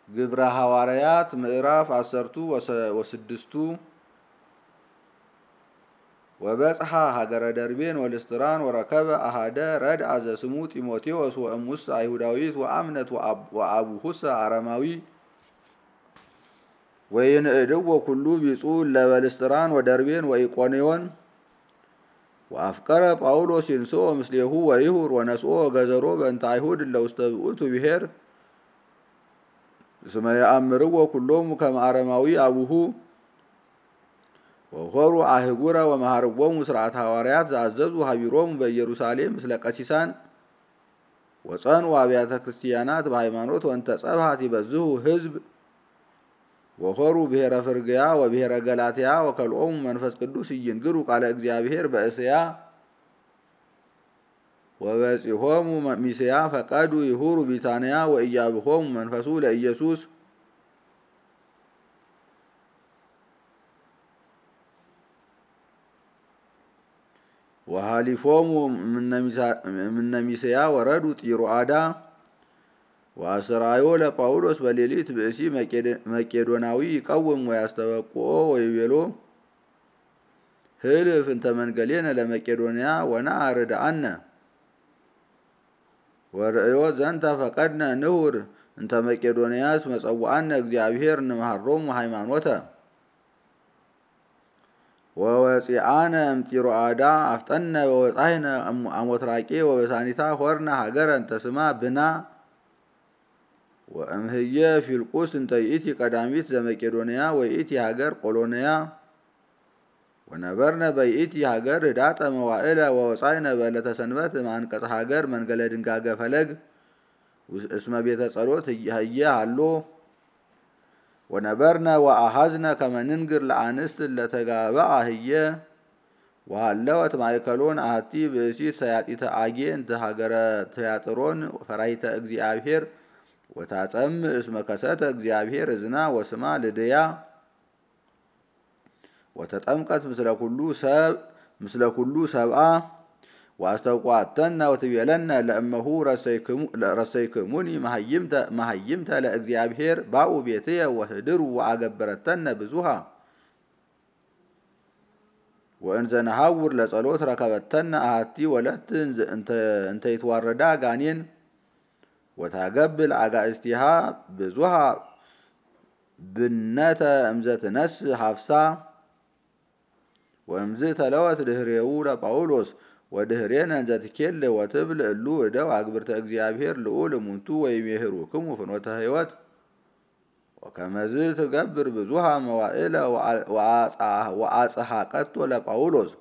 ግብረ ሐዋርያት ምዕራፍ 10 ወበጽሐ ሀገረ ደርቤን ወልስጥራን ወረከበ አሃደ ረድአ ዘስሙ ጢሞቴዎስ ወእሙስ አይሁዳዊት ወአምነት ወአቡሁሰ አረማዊ ወይንእድዎ ኩሉ ቢጹ ለበልስጥራን ወደርቤን ወኢቆንዮን ወአፍቀረ ጳውሎስ ይንሶ ምስሌሁ ወይሁር ወነስኦ ገዘሮ በእንተ አይሁድ ለውስተ ውእቱ ብሔር እስመ ያአምርዎ ኩሎሙ ከመ አረማዊ አቡሁ ወሆሩ አህጉረ ወመሃርዎሙ ስርዓተ ሐዋርያት ዘአዘዙ ሀቢሮሙ በኢየሩሳሌም ምስለ ቀሲሳን ወጸኑ አብያተ ክርስቲያናት በሃይማኖት ወንተ ጸብሐት ይበዝሁ ህዝብ ወሆሩ ብሔረ ፍርግያ ወብሔረ ገላትያ ወከልኦሙ መንፈስ ቅዱስ ይንግሩ ቃለ እግዚአብሔር በእስያ ወበጺሖሙ ሚስያ ፈቀዱ ይሁሩ ቢታንያ ወኢያብሆሙ መንፈሱ ለኢየሱስ ወሃሊፎሙ ምነ ሚስያ ወረዱ ጢሮአዳ ወአስራዮ ለጳውሎስ በሌሊት ብእሲ መቄዶናዊ ይቀውም ወያስተበቅዖ ወይቤሎ ህልፍ እንተ መንገሌነ ለመቄዶንያ ወነአርድአነ ወርእዮ ዘንተ ፈቀድነ ንሁር እንተ መቄዶንያስ መጸውዐነ እግዚአብሔር እንመሃሮሙ ሃይማኖተ ወወፂአነ እምጢሮአዳ አፍጠነ ወወጻሕነ አሞትራቄ ወበሳኒታ ሆርነ ሀገረ እንተ ስማ ብና ወእምህየ ፊልቁስ እንተ ይእቲ ቀዳሚት ዘመቄዶንያ ወይእቲ ሀገር ቆሎንያ ወነበርነ በይእቲ ሀገር ህዳጠ መዋዕለ ወወጻሕነ በዕለተ ሰንበት ማንቀጽ ሀገር መንገለ ድንጋገ ፈለግ እስመ ቤተ ጸሎት ህየ ሃሎ ወነበርነ ወአሃዝነ ከመ ንንግር ለአንስት ለተጋብአ ህየ ወሃለወት ማእከሎን አሐቲ ብእሲት ሰያጢተ አጌ እንተ ሀገረ ትያጥሮን ፈራሂተ እግዚአብሔር ወታጸምዕ እስመ ከሰተ እግዚአብሔር እዝና ወስማ ልድያ ወተጠምቀት ምስለ ኩሉ ሰብአ ወአስተውቋተነ ወትቤለነ ለእመሁ ረሰይክሙኒ መሃይምተ ለእግዚአብሔር ባኡ ቤትየ ወህድሩ ወአገበረተነ ብዙሃ ወእንዘ ነሐውር ለጸሎት ረከበተነ አሐቲ ወለት እንተ ይትዋረዳ ጋኔን ወታገብል አጋእስቲሃ ብዙሃ ብነተ እምዘትነስ ሀፍሳ ወእምዝ ተለወት ድህሬው ለጳውሎስ ወድህሬነ እንዘ ትኬል ወትብል እሉ እደው አግብርተ እግዚአብሔር ልዑል እሙንቱ ወይሜህሩክሙ ፍኖተ ሕይወት ወከመዝ ትገብር ብዙሃ መዋዕለ ወአጽሐቀቶ ለጳውሎስ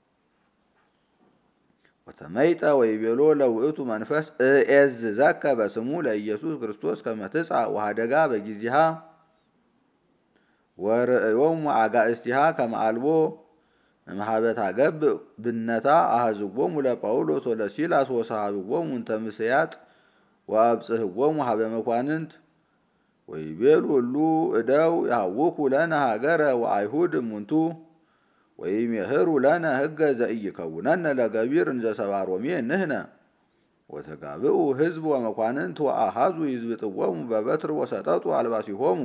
ወተመይጠ ወይቤሎ ለውእቱ መንፈስ እዔዝዘከ በስሙ ለኢየሱስ ክርስቶስ ከመ ትጽአ ወሀደጋ በጊዜሃ ወርእዮሙ አጋእስቲሃ ከመ አልቦ እምኀበ ታገብእ ብነታ አሐዝዎሙ ለጳውሎስ ወለሲላስ ወሰሃብዎሙ እንተ ምስያጥ ወአብጽሕዎሙ ሀበ መኳንንት ወይቤሉ እሉ እደው ያውኩ ለነ ሀገረ ወአይሁድ እሙንቱ ወይሜህሩ ለነ ሕገ ዘኢይከውነነ ለገቢር እንዘ ሰብአ ሮሜ ንሕነ ወተጋብኡ ሕዝብ ወመኳንንት ወአሃዙ ይዝብጥዎሙ በበትር ወሰጠጡ አልባሲሆሙ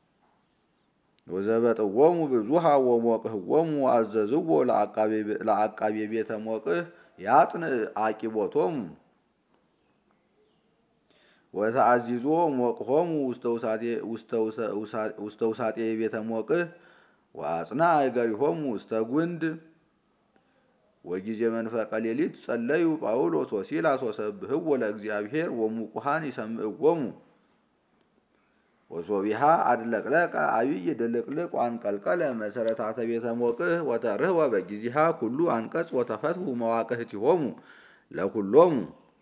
ወዘበጥዎሙ ብዙሃ ወሞቅህዎሙ ወአዘዝዎ ለአቃቤ ቤተ ሞቅህ ያጥንዕ አቂቦቶሙ ወተአዚዞ ሞቅሆሙ ውስተ ውሳጤ ቤተ ሞቅህ ወአጽንዐ እገሪሆሙ ውስተ ጉንድ ወጊዜ መንፈቀ ሌሊት ጸለዩ ጳውሎስ ወሲላስ ወሰብህዎ ለእግዚአብሔር ወሙቁሃን ይሰምዕዎሙ ወሶቢሃ አድለቅለቀ አብይ ድልቅልቅ ወአንቀልቀለ መሰረታተ ቤተ ሞቅህ ወተርህወ በጊዜሃ ኩሉ አንቀጽ ወተፈትሁ መዋቅህቲሆሙ ለኩሎሙ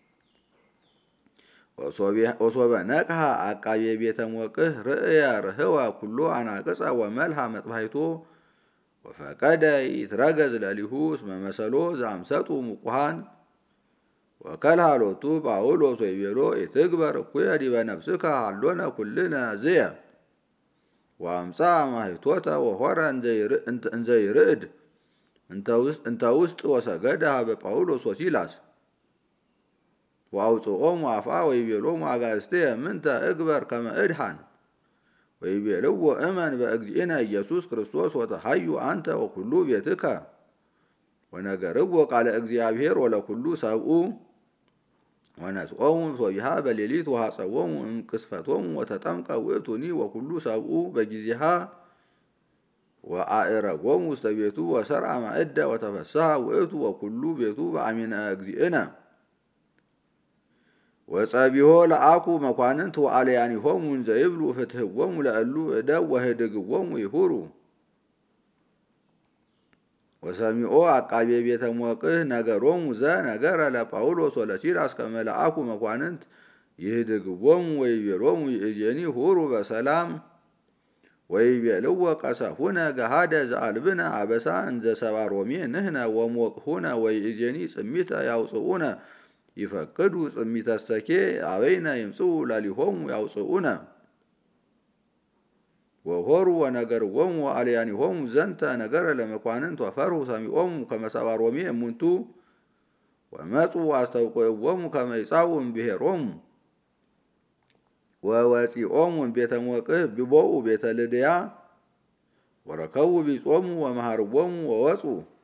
ወሶበ ነቅሐ አቃቤ ቤተ ሞቅህ ርእየ ርህወ ኩሎ አናቅጸ ወመልሃ መጥባሕቶ ወፈቀደ ይትረገዝ ለሊሁ እስመ መሰሎ ዘአምሰጡ ሙቁሃን ወከልሃ ሎቱ ጳውሎስ ወይቤሎ ኢትግበር እኩየ ዲበ ነፍስከ ሃሎነ ኩልነ ዝየ ወአምጻ ማኅቶተ ወሖረ እንዘ ይርዕድ እንተ ውስጥ ወሰገደ ሀበ ጳውሎስ ወሲላስ ወአውጽኦሙ አፍአ ወይቤሎሙ አጋእዝትየ ምንተ እግበር ከመ እድኃን ወይቤልዎ እመን በእግዚእነ ኢየሱስ ክርስቶስ ወተሐዩ አንተ ወኩሉ ቤትከ ወነገርዎ ቃለ እግዚአብሔር ወለኩሉ ሰብኡ ወነስኦሙ ሶቢሃ በሌሊት ወሐፀዎሙ እምቅስፈቶሙ ወተጠምቀ ውእቱኒ ወኩሉ ሰብኡ በጊዜሃ ወአዕረጎሙ ውስተ ቤቱ ወሰርዐ ማእደ ወተፈስሐ ውእቱ ወኩሉ ቤቱ በአሚነ እግዚእነ ወጸቢሖ ለአኩ መኳንንት ወአልያኒሆሙ እንዘ ይብሉ ፍትሕዎሙ ለእሉ እደው ወህድግዎሙ ይሁሩ ወሰሚዖ አቃቤ ቤተ ሞቅህ ነገሮሙ ዘነገረ ለጳውሎስ ወለሲላስ ከመ ለአኩ መኳንንት ይህድግዎሙ ወይቤሎሙ ይእዜኒ ሁሩ በሰላም ወይቤልዎ ቀሰፉነ ገሃደ ዘአልብነ አበሳ እንዘ ሰብአ ሮሜ ንሕነ ወሞቅሁነ ወይእዜኒ ጽሚተ ያውፅኡነ ይፈቅዱ ጽሚተሰኬ አበይነ ይምጽኡ ለሊሆሙ ያውፅኡነ ወሆሩ ወነገርዎሙ ወአልያኒሆሙ ዘንተ ነገረ ለመኳንንት ወፈርሁ ሰሚዖሙ ከመ ሰብአ ሮሜ እሙንቱ ወመፁ አስተውቅዕዎሙ ከመ ይጻኡ እምብሔሮሙ ወወፂኦሙ እምቤተ ሞቅህ ቢቦኡ ቤተ ልድያ ወረከቡ ቢጾሙ ወመሃርዎሙ ወወፁ